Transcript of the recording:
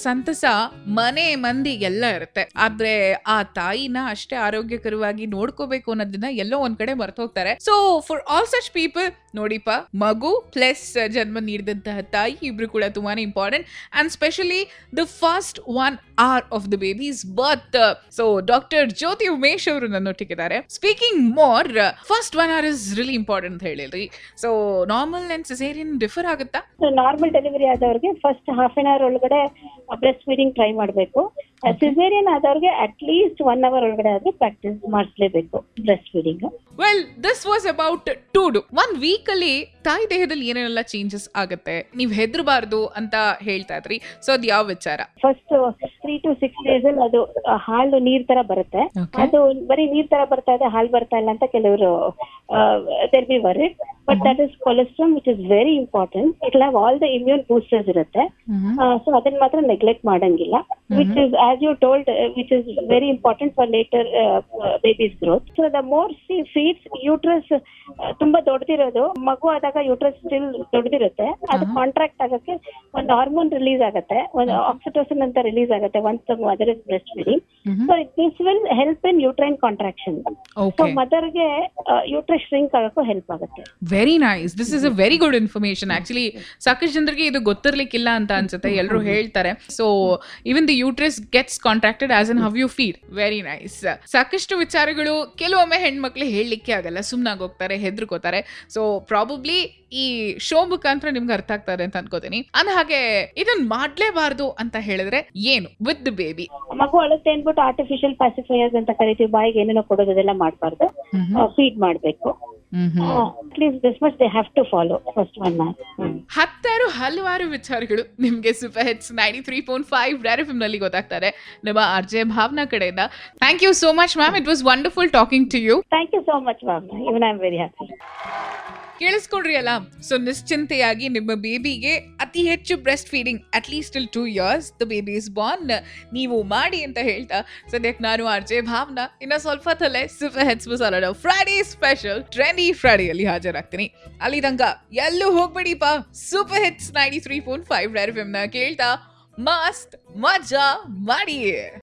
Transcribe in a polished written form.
ಸಂತಸ ಮನೆ ಮಂದಿಗೆಲ್ಲ ಇರುತ್ತೆ. ಆದ್ರೆ ಆ ತಾಯಿನ ಅಷ್ಟೇ ಆರೋಗ್ಯಕರವಾಗಿ ನೋಡ್ಕೋಬೇಕು ಅನ್ನೋದನ್ನ ಎಲ್ಲೋ ಒಂದ್ ಕಡೆ ಮರ್ತು ಹೋಗ್ತಾರೆ. So for all such people ನೋಡಿಪ್ಪ, ಮಗು ಪ್ಲಸ್ ಜನ್ಮ ನೀಡಿದಂತಹ ತಾಯಿ ಇಬ್ರು ಕೂಡ ತುಂಬಾನೇ important, and specially the first 1 hour of the baby's birth. So doctor Jyoti Umesh ಅವರು ನನ್ನೊಟ್ಟಿಗಿದ್ದಾರೆ. Speaking more, first 1 hour is really important ಅಂತ ಹೇಳಿದ್ರಿ. So normal and caesarean differ ಆಗುತ್ತಾ? ನಾರ್ಮಲ್ ಡೆಲಿವರಿ ಆದವ್ರಿಗೆ ಫಸ್ಟ್ ಹಾಫ್ ಅನ್ ಅವರ್ ಒಳಗಡೆ ಬ್ರೆಸ್ಟ್ ಫೀಡಿಂಗ್ ಟ್ರೈ ಮಾಡಬೇಕು. Caesarean ಆದವ್ರಿಗೆ at least 1 hour ಒಳಗಡೆ ಆದ್ರೆ ಪ್ರಾಕ್ಟೀಸ್ ಮಾಡಿಸ್ಲೇಬೇಕು breast feeding. Well, this was about to do. 1 week ಅಲ್ಲಿ ತಾಯಿ ದೇಹದಲ್ಲಿ ಏನೇನೆಲ್ಲ ಚೇಂಜಸ್ ಆಗುತ್ತೆ, ನೀವ್ ಹೆದರಬಾರ್ದು ಅಂತ ಹೇಳ್ತಾ ಇದ್ರಿ. ಸೊ ಅದ್ ಯಾವ ವಿಚಾರ? ಫಸ್ಟ್ 3 to 6 days ಅಲ್ಲಿ ಅದು ಹಾಲು ನೀರ್ ತರ ಬರುತ್ತೆ. ಅದು ಬರೀ ನೀರ್ ತರ ಬರ್ತಾ ಇದೆ, ಹಾಲು ಬರ್ತಾ ಇಲ್ಲ ಅಂತ ಕೆಲವರು there be worried, but that is cholesterol which is very important. It have all the immune boosters ಇರುತ್ತೆ. ಸೊ ಅದನ್ನ ಮಾತ್ರ ನೆಗ್ಲೆಕ್ಟ್ ಮಾಡಂಗಿಲ್ಲ, which is as you told which is very important for later baby's growth. So the more she feeds uterus ತುಂಬಾ ದೊಡ್ಡದಿರೋದು, ಮಗು ಆದಾಗ uterus still ದೊಡ್ಡದಿರುತ್ತೆ, ಅದು contract ಆಗಕ್ಕೆ ಒಂದು ಹಾರ್ಮೋನ್ ರಿಲೀಸ್ ಆಗುತ್ತೆ, ಒಂದು ಆಕ್ಸಿಟೋಸಿನ್ ಅಂತ ರಿಲೀಸ್ ಆಗುತ್ತೆ once the mother is breastfeeding. So this will help in uterine contraction. So mother ಗೆ uterus shrink ಆಗಕ್ಕೂ ಹೆಲ್ಪ್ ಆಗುತ್ತೆ. Very nice, this is a very good information. Actually ಸಾಕಷ್ಟು ಜನರಿಗೆ ಇದು ಗೊತ್ತಿರ್ಲಿಕ್ಕಿಲ್ಲ ಅಂತ ಅನ್ಸುತ್ತೆ, ಎಲ್ಲರೂ ಹೇಳ್ತಾರೆ. So even the uterus gets contracted as in how you feed. Very nice. ಸಾಕಷ್ಟು ವಿಚಾರಗಳು ಕೆಲವೊಮ್ಮೆ ಹೆಣ್ಮಕ್ಳು ಹೇಳಲಿಕ್ಕೆ ಆಗಲ್ಲ, ಸುಮ್ನಾಗಿ ಹೋಗ್ತಾರೆ, ಹೆದರ್ಕೋತಾರೆ. ಸೊ ಪ್ರಾಬಬ್ಲಿ ಈ ಶೋ ಮುಖಾಂತರ ನಿಮ್ಗೆ ಅರ್ಥ ಆಗ್ತಾರೆ ಅಂತ ಅನ್ಕೋತೀನಿ. ಅಂದ ಹಾಗೆ ಇದನ್ ಮಾಡ್ಲೇಬಾರ್ದು ಅಂತ ಹೇಳಿದ್ರೆ ಏನು ವಿತ್ ದ ಬೇಬಿ? ಮಗು ಅಳುತ್ತೆ ಅನ್ಬಿಟ್ಟು ಆರ್ಟಿಫಿಷಿಯಲ್ ಪ್ಯಾಸಿಫೈಯರ್ಸ್ ಅಂತ ಕರಿತೀವಿ, ಬಾಯಿಗೆ ಏನೇನೋ ಕೊಡೋದೆಲ್ಲ ಮಾಡಬಾರ್ದು, ಫೀಡ್ ಮಾಡಬೇಕು. Please, this much they have to follow first 1 hour. ಹಲವಾರು ವಿಚಾರಗಳು ನಿಮ್ಗೆ ಸೂಪರ್ ಹಿಟ್ಸ್ 93.5 ರೇರ್ ಎಫ್ಎಂ ನಲ್ಲಿ ಗೊತ್ತಾಗ್ತಾರೆ ನಮ್ಮ ಆರ್ಜೆ ಭಾವನಾ ಕಡೆಯಿಂದ. Thank you so much ma'am, it was wonderful talking to you. Thank you so much Bhavana, even I am very happy. ಕೇಳಿಸ್ಕೊಡ್ರಿ ಅಲ್ಲ. So ನಿಶ್ಚಿಂತೆಯಾಗಿ ನಿಮ್ಮ ಬೇಬಿಗೆ ಅತಿ ಹೆಚ್ಚು breast feeding at least till 2 years the baby is born ನೀವು ಮಾಡಿ ಅಂತ ಹೇಳ್ತಾ ಸದ್ಯಕ್ಕೆ ನಾನು ಆರ್ಜೆ ಭಾವನಾ ಇನ್ನ ಸ್ವಲ್ಪ ಹೊತ್ತಲ್ಲೇ super hits masala Friday special trendy ಫ್ರೈಡೆಯಲ್ಲಿ ಹಾಜರಾಗ್ತೀನಿ. ಅಲ್ಲಿ ತನಕ ಎಲ್ಲೂ ಹೋಗ್ಬೇಡಿಪ್ಪ, ಸೂಪರ್ ಹಿಟ್ಸ್ 93.5 ರೇರ್ ಎಫ್ಎಂ ನ ಕೇಳ್ತಾ ಮಸ್ತ್ ಮಜಾ ಮಾಡಿ.